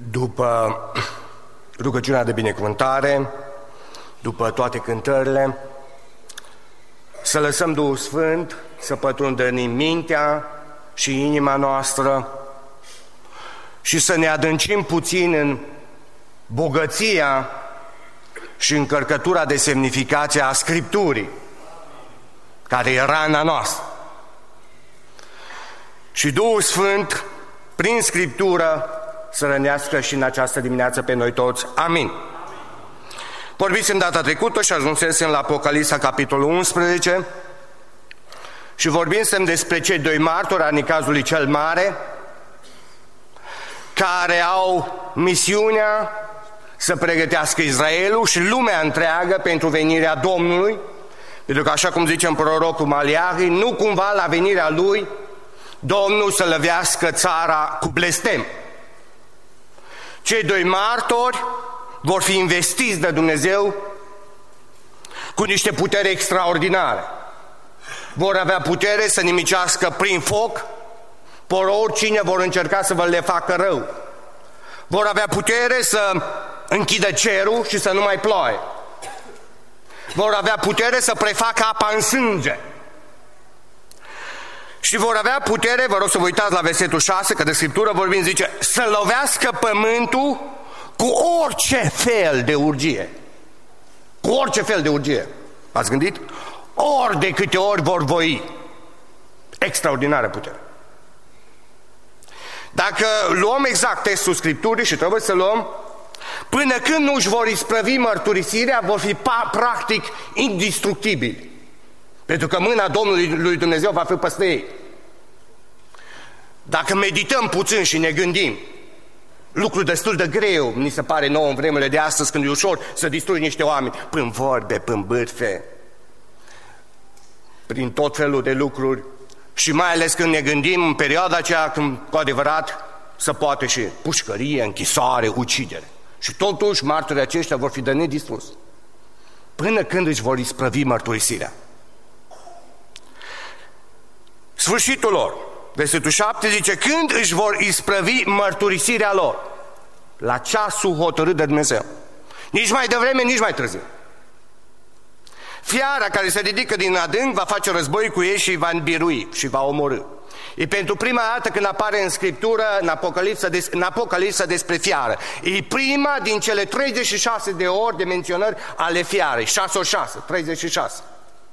După rugăciunea de binecuvântare, după toate cântările, să lăsăm Duhul Sfânt să pătrundă în mintea și inima noastră și să ne adâncim puțin în bogăția și încărcătura de semnificație a Scripturii, care e rana noastră. Și Duhul Sfânt, prin Scriptură, să rănească și în această dimineață pe noi toți. Amin. Vorbisem data trecută și ajunsesem la Apocalipsa, capitolul 11, și vorbisem despre cei doi martori ai Nicazului cel Mare, care au misiunea să pregătească Israelul și lumea întreagă pentru venirea Domnului, pentru că, așa cum zice în prorocul Maleahi, nu cumva la venirea Lui Domnul să lăvească țara cu blestem. Cei doi martori vor fi investiți de Dumnezeu cu niște putere extraordinare. Vor avea putere să nimicească prin foc pe oricine vor încerca să vă le facă rău. Vor avea putere să închidă cerul și să nu mai ploaie. Vor avea putere să prefacă apa în sânge. Și vor avea putere, vă rog să vă uitați la versetul 6, că de Scriptură vorbim, zice, să lovească pământul cu orice fel de urgie. Cu orice fel de urgie. Ați gândit? Ori de câte ori vor voi. Extraordinară putere. Dacă luăm exact textul Scripturii, și trebuie să luăm, până când nu își vor isprăvi mărturisirea, vor fi practic indestructibili. Pentru că mâna Domnului lui Dumnezeu va fi peste ei. Dacă medităm puțin și ne gândim, lucru destul de greu, mi se pare nouă în vremurile de astăzi, când e ușor să distrugi niște oameni, prin vorbe, prin bârfe, prin tot felul de lucruri, și mai ales când ne gândim în perioada aceea când cu adevărat să poate și pușcărie, închisoare, ucidere. Și totuși martorii aceștia vor fi de nedistrus. Până când își vor isprăvi mărturisirea. Sfârșitul lor, versetul 7 zice, când își vor isprăvi mărturisirea lor, la ceasul hotărât de Dumnezeu. Nici mai devreme, nici mai târziu. Fiara care se ridică din adânc va face război cu ei și va îmbirui și va omorî. E pentru prima dată când apare în Scriptură, în Apocalipsa despre fiară. E prima din cele 36 de ori de menționări ale fiarei. 6 ori 6, 36.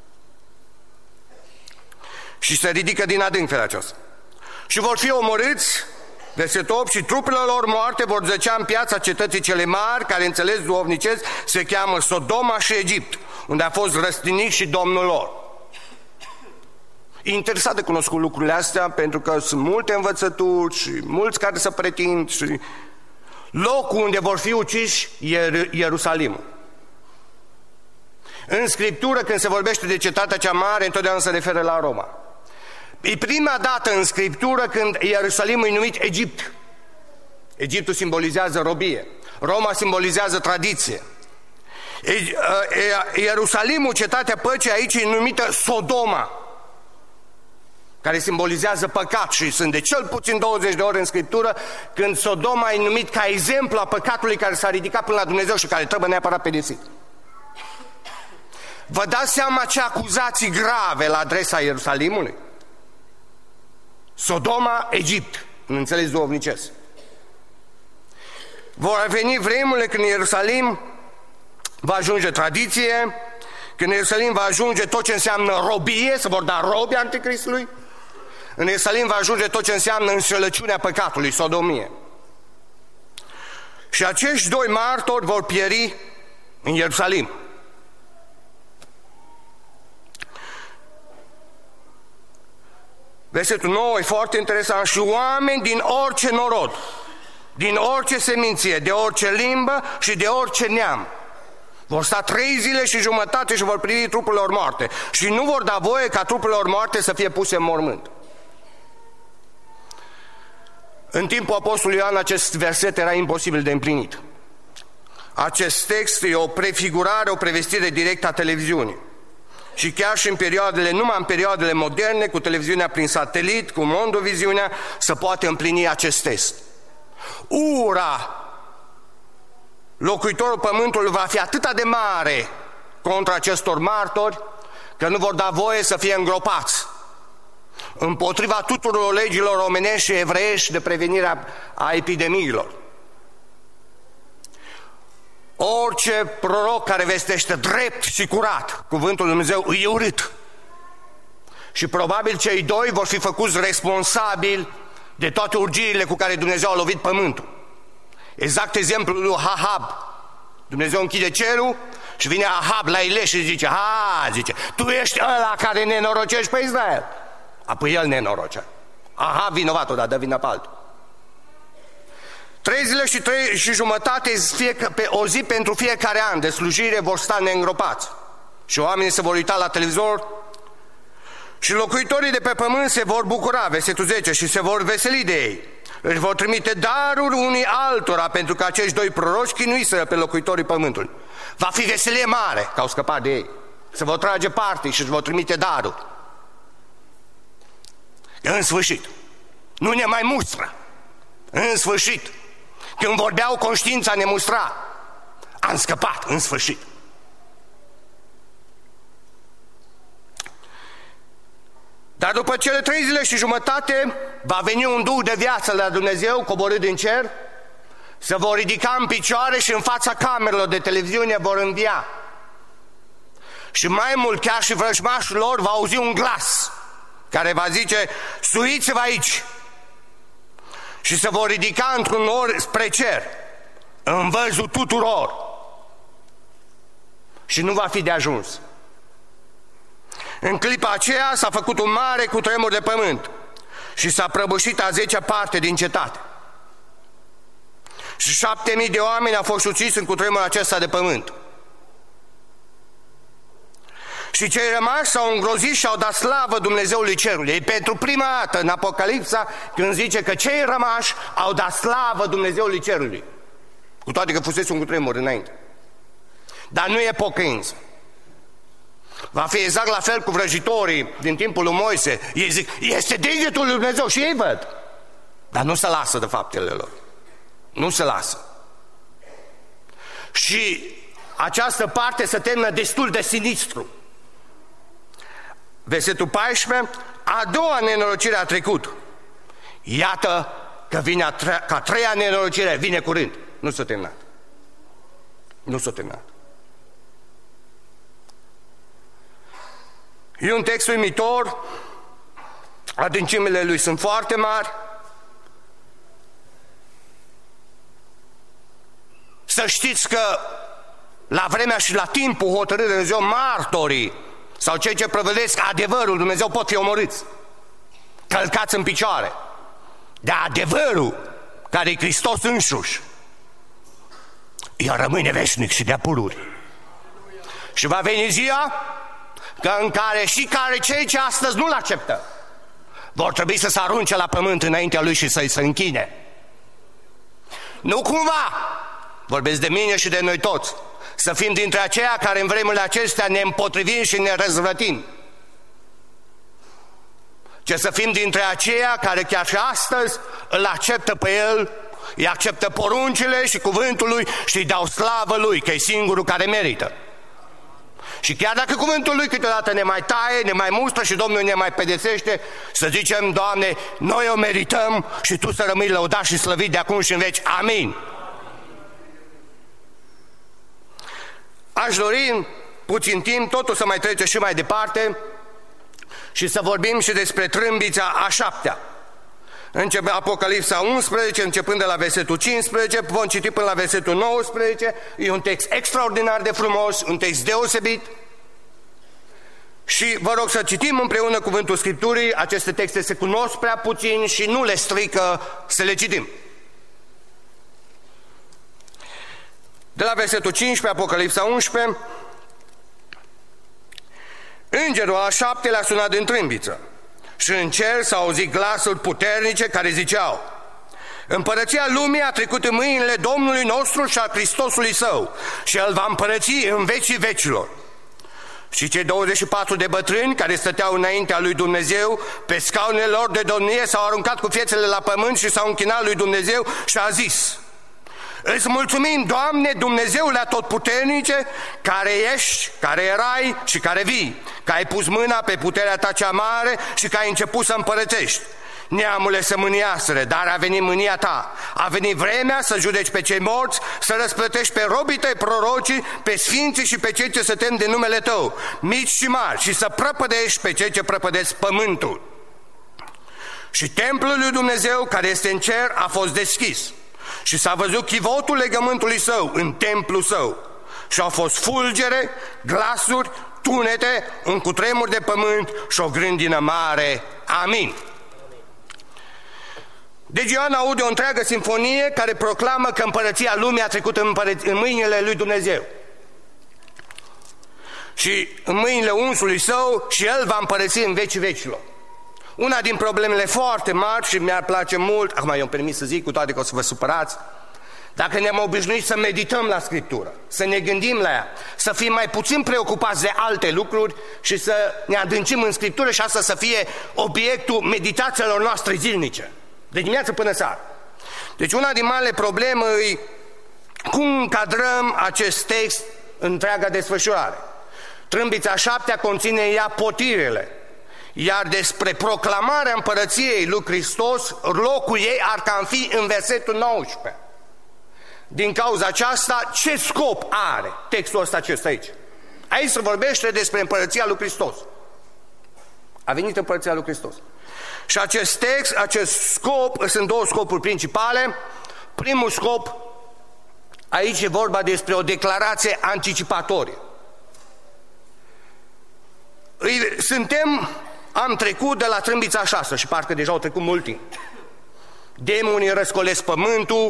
Și se ridică din adânc felul acesta. Și vor fi omorâți, versetul 8, și trupele lor moarte vor zăcea în piața cetății cele mari, care înțeles duhovnicesc se cheamă Sodoma și Egipt, unde a fost răstignit și Domnul lor. E interesat de cunoscut lucrurile astea, pentru că sunt multe învățături și mulți care se pretind, și locul unde vor fi uciși e Ierusalimul. În Scriptură, când se vorbește de cetatea cea mare, întotdeauna se referă la Roma. E prima dată în Scriptură când Ierusalimul e numit Egipt. Egiptul simbolizează robie. Roma simbolizează tradiție. Ierusalimul, cetatea păcii, aici e numită Sodoma, care simbolizează păcat, și sunt de cel puțin 20 de ori în Scriptură când Sodoma e numit ca exemplu a păcatului care s-a ridicat până la Dumnezeu și care trebuie neapărat pedepsit. Vă dați seama ce acuzații grave la adresa Ierusalimului? Sodoma, Egipt, în înțeles duhovnicesc. Vor veni vremurile când Ierusalim va ajunge tradiție, când Ierusalim va ajunge tot ce înseamnă robie, se vor da robi Anticristului. În Ierusalim va ajunge tot ce înseamnă înșelăciunea păcatului, sodomie. Și acești doi martori vor pieri în Ierusalim. Versetul 9 e foarte interesant. Și oameni din orice norod, din orice seminție, de orice limbă și de orice neam vor sta 3 zile și jumătate și vor privi trupurile lor moarte și nu vor da voie ca trupurile lor moarte să fie puse în mormânt. În timpul Apostolului Ioan acest verset era imposibil de împlinit. Acest text e o prefigurare, o prevestire directă a televiziunii. Și chiar și numai în perioadele moderne, cu televiziunea prin satelit, cu mondoviziunea, se poate împlini acest text. Ura locuitorul pământului va fi atât de mare contra acestor martori, că nu vor da voie să fie îngropați, împotriva tuturor legilor omenești și evreiești de prevenire a epidemiilor. Orice proroc care vestește drept și curat cuvântul lui Dumnezeu îi urât. Și probabil cei doi vor fi făcuți responsabili de toate urgiile cu care Dumnezeu a lovit pământul. Exact exemplul lui Ahab. Dumnezeu închide cerul și vine Ahab la Ile și zice: zice, tu ești ăla care nenorocești pe Israel. Apoi el nenorocea. Ahab vinovatul, dar dă vina pe altul. 3 zile și 3 și jumătate pe o zi pentru fiecare an de slujire vor sta neîngropați. Și oamenii se vor uita la televizor și locuitorii de pe pământ se vor bucura, versetul 10, și se vor veseli de ei. Își vor trimite daruri unii altora, pentru că acești doi proroci chinuiseră pe locuitorii pământului. Va fi veselie mare că au scăpat de ei. Se vor trage parte și își vor trimite daruri. În sfârșit, nu ne mai mustră. În sfârșit, când vorbeau, conștiința ne mustra. Am scăpat, în sfârșit. Dar după cele 3 zile și jumătate va veni un duh de viață la Dumnezeu coborât din cer, se vor ridica în picioare și în fața camerelor de televiziune vor învia. Și mai mult, chiar și vrăjmașul lor va auzi un glas care va zice: suiți-vă aici! Și se vor ridica într-un nor spre cer, în văzul tuturor. Și nu va fi de ajuns. În clipa aceea s-a făcut un mare cutremur de pământ și s-a prăbușit a 10-a parte din cetate. Și 7.000 de oameni au fost uciși în cutremurul acesta de pământ. Și cei rămași s-au îngrozit și au dat slavă Dumnezeului cerului. E pentru prima dată în Apocalipsa când zice că cei rămași au dat slavă Dumnezeului cerului, cu toate că fusese un cutremur înainte. Dar nu e pocăință. Va fi exact la fel cu vrăjitorii din timpul lui Moise. Ei zic: este degetul lui Dumnezeu, și ei văd. Dar nu se lasă de faptele lor. Nu se lasă. Și această parte se termină destul de sinistru. Versetul 14: a doua nenorocire a trecut. Iată că vine ca a treia nenorocire, vine curând. Nu s-a terminat. Nu s-a terminat. E un text uimitor, adâncimile lui sunt foarte mari. Să știți că la vremea și la timpul hotărârii de Dumnezeu, martorii sau cei ce prăvălesc adevărul Dumnezeu pot fi omorâți, călcați în picioare. De adevărul care e Hristos însuși, el rămâne veșnic și de-a pururi. Și va veni ziua în care cei ce astăzi nu-L acceptă vor trebui să se arunce la pământ înaintea Lui și să-i se închine. Nu cumva, vorbesc de mine și de noi toți, să fim dintre aceia care în vremurile acestea ne împotrivim și ne răzvrătim, ci să fim dintre aceia care chiar și astăzi îl acceptă pe El, îi acceptă poruncile și cuvântul Lui și îi dau slavă Lui, că e singurul care merită. Și chiar dacă cuvântul Lui câteodată ne mai taie, ne mai mustră și Domnul ne mai pedepsește, să zicem: Doamne, noi o merităm și Tu să rămâi lăudat și slăvit de acum și în veci. Amin. Aș dori în puțin timp totul să mai trece și mai departe și să vorbim și despre trâmbița a 7-a. Începe Apocalipsa 11, începând de la versetul 15, vom citi până la versetul 19. E un text extraordinar de frumos, un text deosebit. Și vă rog să citim împreună cuvântul Scripturii. Aceste texte se cunosc prea puțin și nu le strică să le citim. De la versetul 15, Apocalipsa 11. Îngerul al 7-lea a sunat din trâmbiță și în cer s-au auzit glasuri puternice care ziceau: împărăția lumii a trecut în mâinile Domnului nostru și a Hristosului Său și El va împărăți în vecii vecilor. Și cei 24 de bătrâni care stăteau înaintea lui Dumnezeu pe scaunele lor de domnie s-au aruncat cu piețele la pământ și s-au închinat lui Dumnezeu și a zis: Îți mulțumim, Doamne, Dumnezeule Atotputernice, care ești, care erai și care vii, că ai pus mâna pe puterea ta cea mare și că ai început să împărățești. Neamurile să mâniaseră, dar a venit mânia ta. A venit vremea să judeci pe cei morți, să răsplătești pe robii tăi prorocii, pe sfinții și pe cei ce se tem de numele tău, mici și mari, și să prăpădești pe cei ce prăpădesc pământul. Și templul lui Dumnezeu care este în cer a fost deschis și s-a văzut chivotul legământului său în templul său și au fost fulgere, glasuri, tunete, un cutremur de pământ și o grândină mare. Amin. Deci Ioan aude o întreagă sinfonie care proclamă că împărăția lumii a trecut în mâinile lui Dumnezeu. Și în mâinile unsului său și el va împărăți în vecii vecilor. Una din problemele foarte mari și mi-ar place mult, acum eu îmi permit să zic, cu toate că o să vă supărați, dacă ne-am obișnuit să medităm la Scriptură, să ne gândim la ea, să fim mai puțin preocupați de alte lucruri și să ne adâncim în Scriptură și asta să fie obiectul meditațiilor noastre zilnice, de dimineață până seara. Deci una din marile probleme e cum încadrăm acest text în întreaga desfășurare. Trâmbița 7 conține în ea potirele, iar despre proclamarea împărăției lui Hristos, locul ei ar cam fi în versetul 19. Din cauza aceasta, ce scop are textul ăsta acesta aici? Aici se vorbește despre împărăția lui Hristos. A venit împărăția lui Hristos. Și acest text, acest scop, sunt două scopuri principale. Primul scop, aici e vorba despre o declarație anticipatorie. Am trecut de la trâmbița 6 și parcă deja au trecut mult timp. Demonii răscolesc pământul,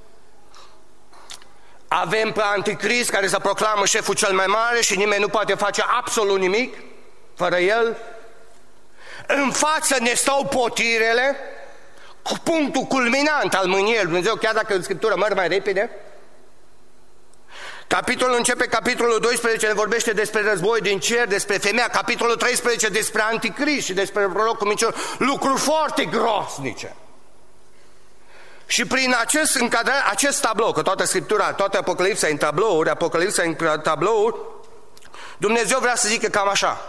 avem pe Anticrist care se proclamă șeful cel mai mare și nimeni nu poate face absolut nimic fără el. În față ne stau potirele, cu punctul culminant al mâniei lui Dumnezeu, chiar dacă în Scriptură merg mai repede. Capitolul începe, capitolul 12 ne vorbește despre război din cer, despre femeia, capitolul 13 despre Anticrist și despre prorocul mincinos, lucruri foarte grosnice. Și prin acest tablou, că toată Scriptura, toată Apocalipsa în tablouri, Apocalipsa în tablouri, Dumnezeu vrea să zică cam așa.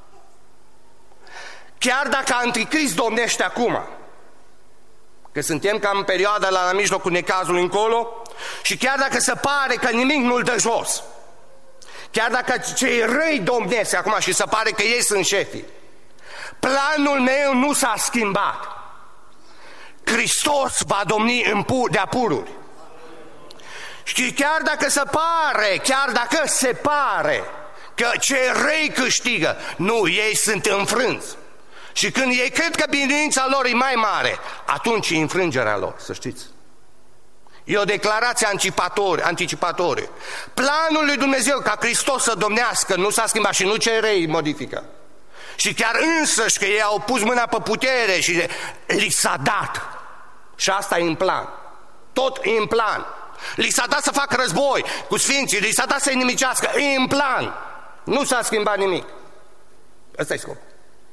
Chiar dacă Anticrist domnește acum, că suntem cam în perioada la mijlocul necazului încolo, și chiar dacă se pare că nimic nu-l dă jos, chiar dacă cei răi domnesc acum și se pare că ei sunt șefii, planul meu nu s-a schimbat. Hristos va domni de-a pururi. Și chiar dacă se pare că cei răi câștigă, nu, ei sunt înfrânți. Și când ei cred că biruința lor e mai mare, atunci e înfrângerea lor, să știți. E o declarație anticipatorie. Planul lui Dumnezeu ca Hristos să domnească nu s-a schimbat și nu cei răi modifică. Și chiar însăși că ei au pus mâna pe putere și li s-a dat. Și asta e în plan. Tot e în plan. Li s-a dat să facă război cu sfinții, li s-a dat să-i nimicească. E în plan. Nu s-a schimbat nimic. Ăsta e scopul.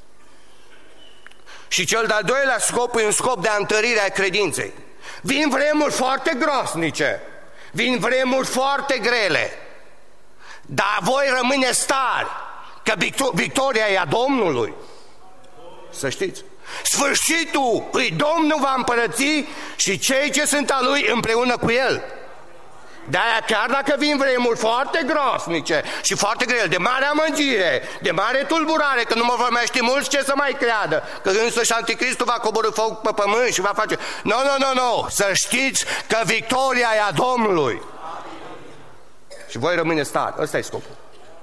Și cel de-al doilea scop e un scop de întărire a credinței. Vin vremuri foarte grosnice, vin vremuri foarte grele, dar voi rămâne stari, că victoria e a Domnului. Să știți. Sfârșitul îi Domnul va împărăți și cei ce sunt a Lui împreună cu El. De-aia chiar dacă vin vremuri foarte grosnice și foarte grele, de mare amăgire, de mare tulburare, că nu mă vor mai ști mulți ce să mai creadă, că însăși Anticristul va coborî foc pe pământ și va face... Nu, să știți că victoria e a Domnului. Și voi rămâne stari, ăsta e scopul.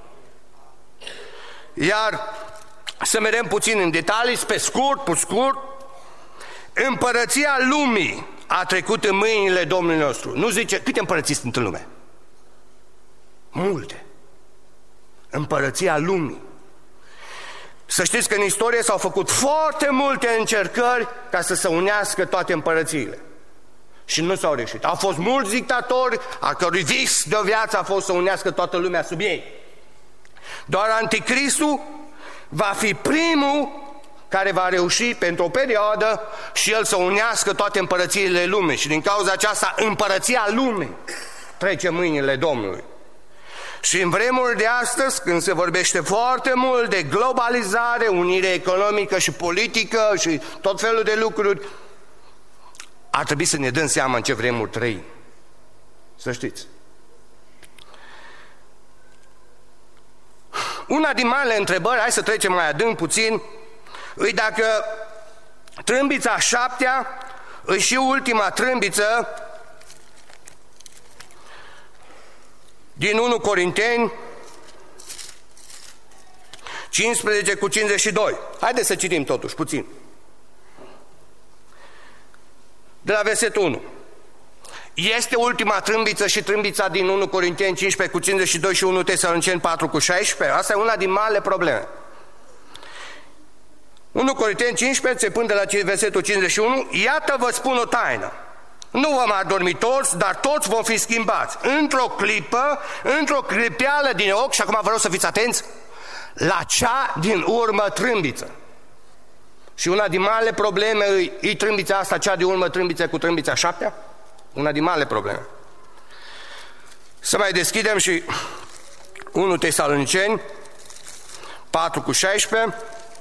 Iar să mergem puțin în detalii, pe scurt, împărăția lumii a trecut în mâinile Domnului nostru. Nu zice, câte împărății sunt în lume? Multe. Împărăția lumii. Să știți că în istorie s-au făcut foarte multe încercări ca să se unească toate împărățiile. Și nu s-au reușit. Au fost mulți dictatori, a cărui vis de o viață a fost să unească toată lumea sub ei. Doar Anticristul va fi primul care va reuși pentru o perioadă și el să unească toate împărățiile lumii. Și din cauza aceasta împărăția lumii trece în mâinile Domnului. Și în vremuri de astăzi, când se vorbește foarte mult de globalizare, unire economică și politică și tot felul de lucruri, ar trebui să ne dăm seama în ce vremuri trăim. Să știți. Una din marile întrebări, hai să trecem mai adânc puțin, e dacă trâmbița 7-a e și ultima trâmbiță din 1 Corinteni 15:52. Haideți să citim totuși puțin. De la versetul 1. Este ultima trâmbiță și trâmbița din 1 Corinteni 15:52 și 1 Tesaloniceni 4:16? Asta e una din marile probleme. 1 Corinteni 15, începând de la versetul 51, iată vă spun o taină. Nu vom adormi toți, dar toți vom fi schimbați. Într-o clipă, într-o clipeală din ochi, și acum vă rog să fiți atenți, la cea din urmă trâmbiță. Și una din marile probleme e trâmbița asta, cea din urmă trâmbiță cu trâmbița 7-a? Una din marile probleme. Să mai deschidem și 1 Tesaloniceni 4:16.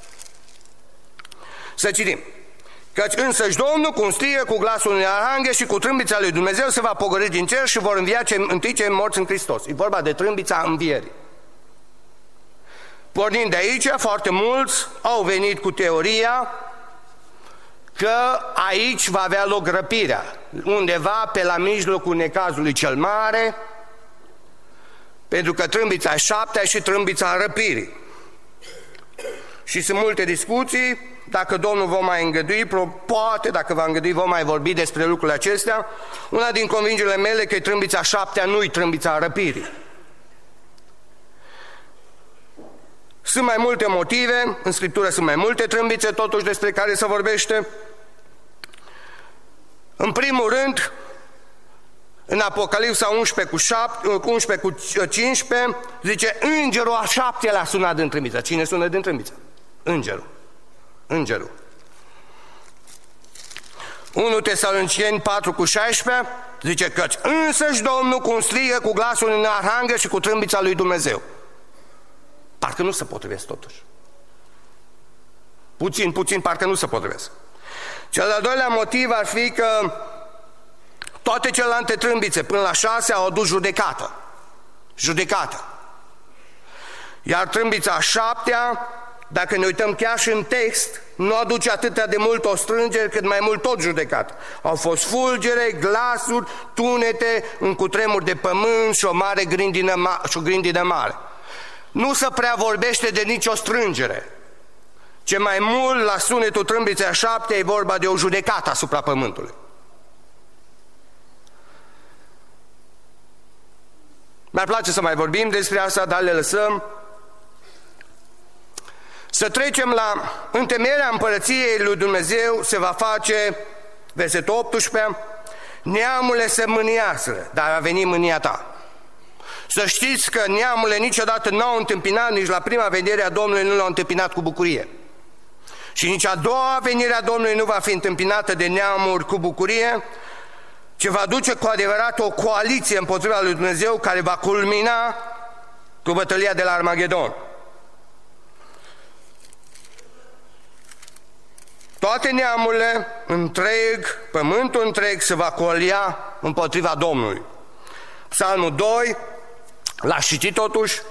Să citim. Căci însăși Domnul, cum strigă cu glasul unui arhanghel și cu trâmbița lui Dumnezeu, se va pogorî din cer și vor învia întâi cei morți în Hristos. E vorba de trâmbița învierii. Pornind de aici, foarte mulți au venit cu teoria că aici va avea loc răpirea, undeva pe la mijlocul necazului cel mare, pentru că trâmbița 7-a și trâmbița răpirii. Și sunt multe discuții, dacă Domnul va mai îngădui, poate, dacă va îngădui, vom mai vorbi despre lucrurile acestea. Una din convingerile mele că trâmbița 7-a nu-i trâmbița răpirii. Sunt mai multe motive, în Scriptură sunt mai multe trâmbițe totuși despre care se vorbește. În primul rând, în Apocalipsa 11:15 zice, îngerul a 7-lea sunat din trâmbiță. Cine sună din trâmbiță? Îngerul. 1 Tesaloniceni 4:16 zice căci însăși Domnul cum strigă cu glasul unui arhanghel și cu trâmbița lui Dumnezeu. Parcă nu se potrivesc totuși. Puțin, parcă nu se potrivesc. Cel de-al doilea motiv ar fi că toate celelalte trâmbițe până la 6 au adus judecată. Iar trâmbița 7-a, dacă ne uităm chiar și în text, nu aduce atât de mult o strângere, cât mai mult tot judecat. Au fost fulgere, glasuri, tunete, un cutremur de pământ și o mare grindină mare. Nu se prea vorbește de nicio strângere. Ce mai mult, la sunetul trâmbiței a 7-a, e vorba de o judecată asupra pământului. Mi-ar place să mai vorbim despre asta, dar le lăsăm. Să trecem la întemeierea împărăției lui Dumnezeu se va face, versetul 18, neamurile se mâniaseră, dar a venit mânia ta. Să știți că neamurile niciodată n-au întâmpinat, nici la prima venire a Domnului nu l-au întâmpinat cu bucurie. Și nici a doua venire a Domnului nu va fi întâmpinată de neamuri cu bucurie, ci va duce cu adevărat o coaliție împotriva lui Dumnezeu care va culmina cu bătălia de la Armagedon. Toate neamurile, pământul întreg se va coalia împotriva Domnului. Psalmul 2, l-aș citi totuși.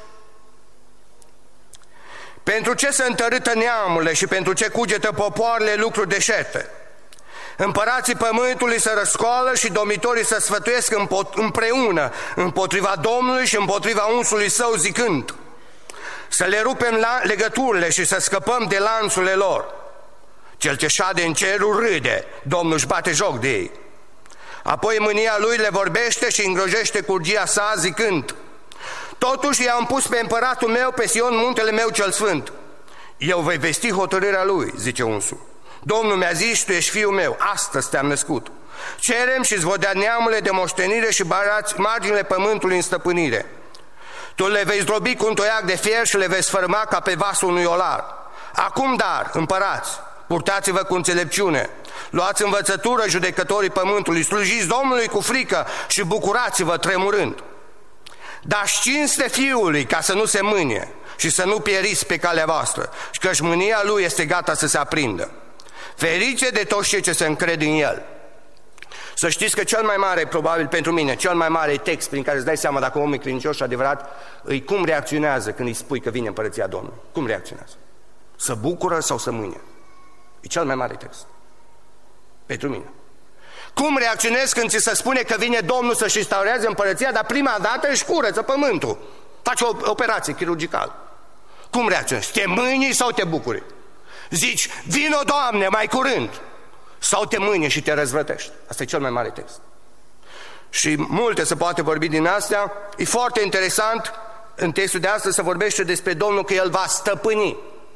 Pentru ce se întărâtă neamurile și pentru ce cugetă popoarele lucruri deșerte? Împărații pământului se răscoală și domnitorii se sfătuiesc împreună împotriva Domnului și împotriva unsului său zicând, să le rupem legăturile și să scăpăm de lanțurile lor. Cel ce șade în cerul râde, Domnul își bate joc de ei. Apoi mânia lui le vorbește și îngrojește cu urgia sa zicând, totuși i-am pus pe împăratul meu pe Sion, muntele meu cel sfânt. Eu voi vesti hotărârea lui, zice unsul. Domnul mi-a zis, tu ești fiul meu, astăzi te-am născut. Cerem și îți voi da neamurile de moștenire și marginile pământului în stăpânire. Tu le vei zdrobi cu un toiac de fier și le vei sfărâma ca pe vasul unui olar. Acum dar, împărați, purtați-vă cu înțelepciune, luați învățătură judecătorii pământului, slujiți Domnului cu frică și bucurați-vă tremurând. Dați cinste Fiului ca să nu se mânie și să nu pieriți pe calea voastră, și căci mânia Lui este gata să se aprindă. Ferice de toți cei ce se încred în El. Să știți că cel mai mare, probabil pentru mine, cel mai mare text prin care îți dai seama dacă omul e credincios și adevărat, îi cum reacționează când îi spui că vine împărăția Domnului. Cum reacționează? Să bucură sau să mânie? E cel mai mare text pentru mine. Cum reacționezi când ți se spune că vine Domnul să-și instaureze împărăția, dar prima dată își curăță pământul, face o operație chirurgicală? Cum reacționezi? Te mâni sau te bucuri? Zici, vino Doamne mai curând, sau te mâni și te răzvrătești? Asta e cel mai mare text. Și multe se poate vorbi din astea. E foarte interesant în textul de astăzi să vorbește despre Domnul că El va stăpâni.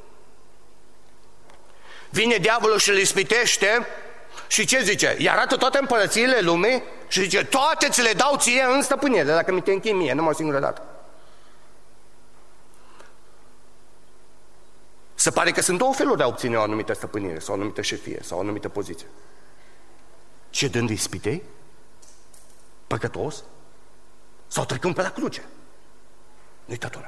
Vine diavolul și îl ispitește și ce zice? Îi arată toate împărățiile lumii și zice, toate ți le dau ție în stăpânire, dacă mi te închei mie, numai o singură dată. Se pare că sunt două feluri de a obține o anumită stăpânire sau o anumită șefie sau o anumită poziție. Ce dând ispitei? Păcătos? Sau trecând pe la cruce? Dictatura.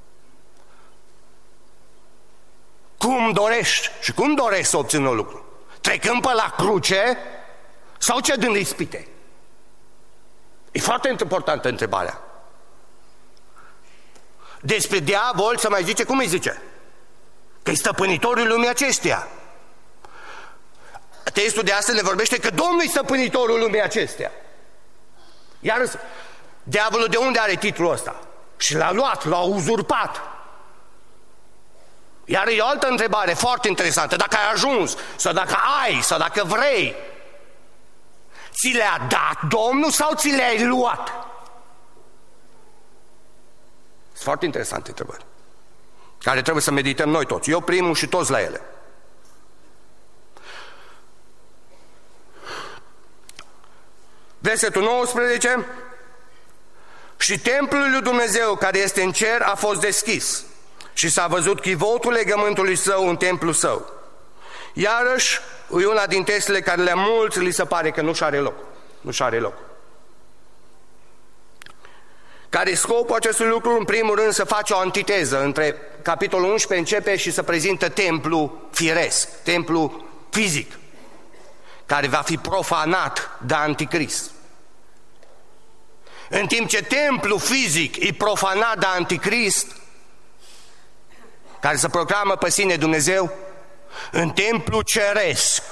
Cum dorești și cum dorești să obțin un lucru? Trecând pe la cruce sau ce dând ispite? E foarte importantă întrebarea. Despre diavol se mai zice, cum îi zice? Că e stăpânitorul lumii acesteia. Textul de astăzi ne vorbește că Domnul e stăpânitorul lumii acesteia. Iar diavolul de unde are titlul ăsta? Și l-a luat, l-a uzurpat. Iar e o altă întrebare foarte interesantă. Dacă ai ajuns, sau dacă ai, sau dacă vrei, ți le-a dat Domnul sau ți le-ai luat? Sunt foarte interesante întrebări, care trebuie să medităm noi toți. Eu primul și toți la ele. Versetul 19. Și templul lui Dumnezeu care este în cer a fost deschis și s-a văzut chivotul legământului său în templul său. Iarăși, e una din textele care le mulți li se pare că nu-și are loc. Nu-și are loc. Care scopul acestui lucru? În primul rând să face o antiteză între capitolul 11 începe și să prezintă templu firesc, templu fizic, care va fi profanat de anticrist. În timp ce templu fizic e profanat de anticrist, care se proclamă pe sine Dumnezeu, în templu ceresc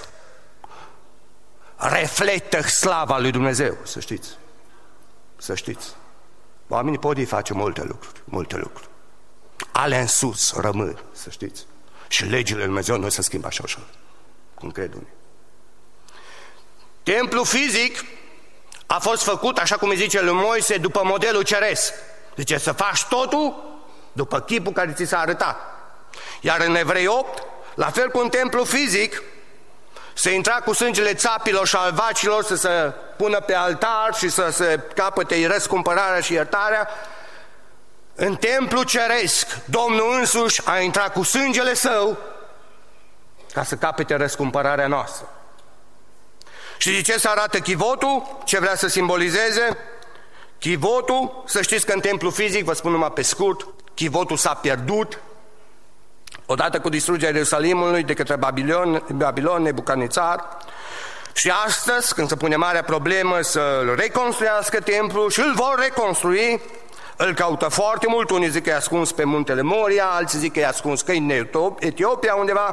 reflectă slava lui Dumnezeu, să știți. Să știți. Oamenii pot face multe lucruri. Alea în sus rămân, să știți. Și legile lui Dumnezeu nu se schimbă așa ușor, cum cred unii. Templul fizic a fost făcut, așa cum îi zice lui Moise, după modelul ceresc. Zice să faci totul după chipul care ți s-a arătat. Iar în Evrei 8, la fel cu un templu fizic, se intra cu sângele țapilor și al vacilor să se pună pe altar și să se capăte răscumpărarea și iertarea. În templu ceresc, Domnul însuși a intrat cu sângele său ca să capete răscumpărarea noastră. Și de ce se arată chivotul? Ce vrea să simbolizeze? Chivotul, să știți că în templu fizic, vă spun numai pe scurt, chivotul s-a pierdut odată cu distrugerea Ierusalimului de către Babilon, Nebucadnețar. Și astăzi, când se pune marea problemă să-l reconstruiască templul și îl vor reconstrui, îl caută foarte mult. Unii zic că e ascuns pe muntele Moria, alții zic că e ascuns că e în Etiopia undeva.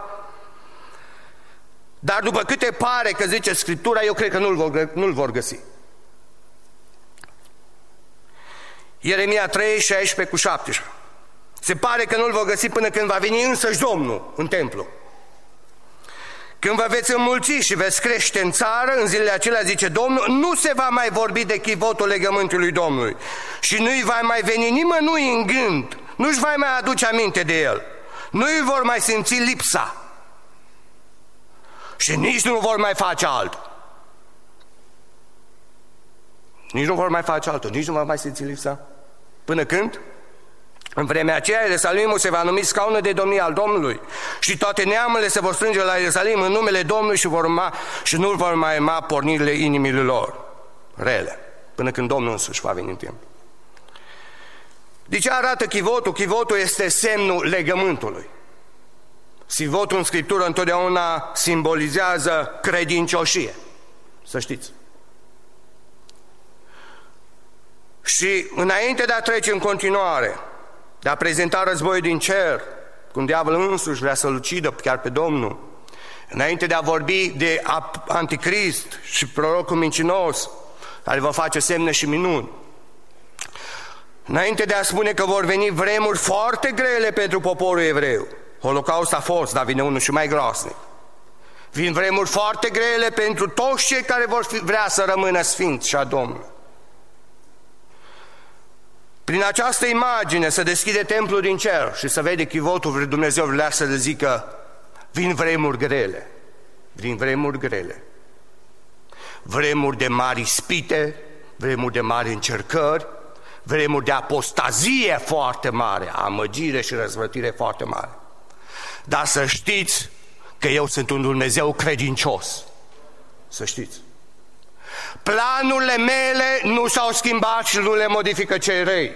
Dar după câte pare că zice Scriptura, eu cred că nu-l vor găsi. Ieremia 3, 16 cu 17. Se pare că nu-l vor găsi până când va veni însăși Domnul în templu. Când vă veți înmulți și veți crește în țară, în zilele acelea, zice Domnul, nu se va mai vorbi de chivotul legământului Domnului și nu-i va mai veni nimănui în gând, nu-și va mai aduce aminte de el, nu-i vor mai simți lipsa și nici nu vor mai face altul. Nici nu vor mai face altul, nici nu vor mai simți lipsa. Până când? În vremea aceea, Ierusalimul se va numi scaunul de domnie al Domnului și toate neamurile se vor strânge la Ierusalim în numele Domnului și nu vor mai urma pornirile inimilor lor rele, până când Domnul însuși va veni în timp. De ce arată chivotul? Chivotul este semnul legământului. Chivotul în Scriptură întotdeauna simbolizează credincioșie, să știți. Și înainte de a trece în continuare, de a prezenta războiul din cer, cum diavolul însuși vrea să-l ucidă chiar pe Domnul, înainte de a vorbi de anticrist și prorocul mincinos, care va face semne și minuni, înainte de a spune că vor veni vremuri foarte grele pentru poporul evreu, Holocaust a fost, dar vine unul și mai groasnic. Vin vremuri foarte grele pentru toți cei care vor vrea să rămână sfinți și a Domnului. Prin această imagine se deschide templul din cer și se vede chivotul, Dumnezeu vrea să le zică, vin vremuri grele, vin vremuri grele. Vremuri de mari ispite, vremuri de mari încercări, vremuri de apostazie foarte mare, amăgire și răzvrătire foarte mare. Dar să știți că eu sunt un Dumnezeu credincios. Să știți. Planurile mele nu s-au schimbat și nu le modifică cei răi.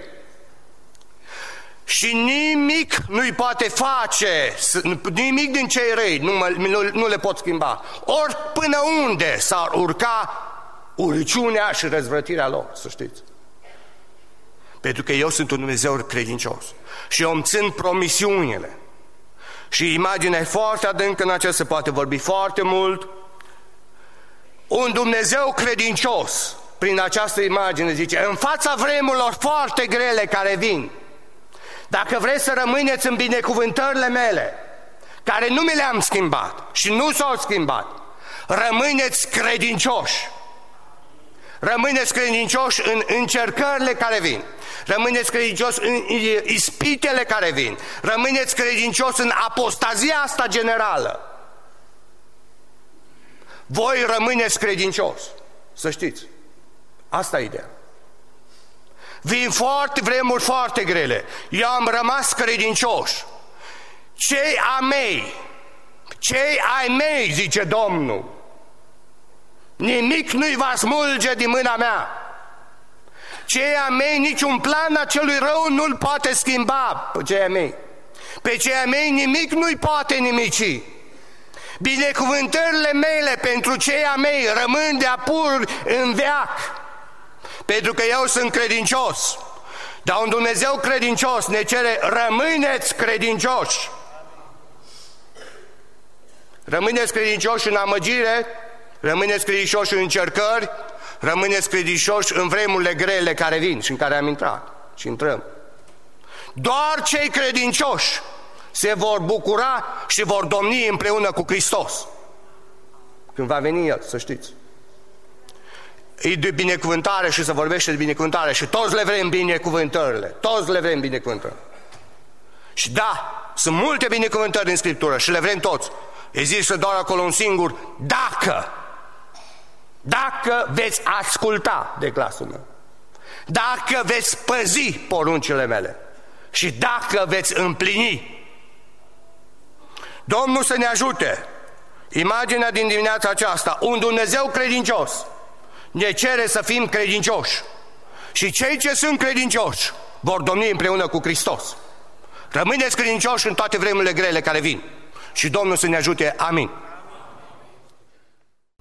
Și nimic nu-i poate face, nimic din cei răi nu le pot schimba. Ori până unde s-ar urca urăciunea și răzvrătirea lor, să știți. Pentru că eu sunt un Dumnezeu credincios și eu îmi țin promisiunile. Și imaginea e foarte adâncă, în aceea se poate vorbi foarte mult. Un Dumnezeu credincios, prin această imagine, zice, în fața vremurilor foarte grele care vin, dacă vreți să rămâneți în binecuvântările mele, care nu mi le-am schimbat și nu s-au schimbat, rămâneți credincioși. Rămâneți credincioși în încercările care vin. Rămâneți credincioși în ispitele care vin. Rămâneți credincioși în apostazia asta generală. Voi rămâneți credincioși. Să știți. Asta e ideea. Vin vremuri foarte grele. Eu am rămas credincioși. Cei ai mei, zice Domnul, nimic nu-i va smulge din mâna mea. Cei ai mei, niciun plan acelui rău nu-l poate schimba pe cei ai mei. Pe cei ai mei nimic nu-i poate nimici. Binecuvântările mele pentru cei ai mei rămân de apur în veac, pentru că eu sunt credincios. Dar un Dumnezeu credincios ne cere, rămâneți credincioși. Rămâneți credincioși în amăgire, rămâneți credincioși în încercări, rămâneți credincioși în vremurile grele care vin și în care am intrat și intrăm. Doar cei credincioși se vor bucura și vor domni împreună cu Hristos când va veni El, să știți. E de binecuvântare și se vorbește de binecuvântare și toți le vrem binecuvântările, toți le vrem binecuvântări. Și da, sunt multe binecuvântări în Scriptură și le vrem toți. Există doar acolo un singur, dacă veți asculta de glasul meu, dacă veți păzi poruncile mele și dacă veți împlini. Domnul să ne ajute. Imaginea din dimineața aceasta, un Dumnezeu credincios ne cere să fim credincioși și cei ce sunt credincioși vor domni împreună cu Hristos. Rămâneți credincioși în toate vremurile grele care vin și Domnul să ne ajute. Amin.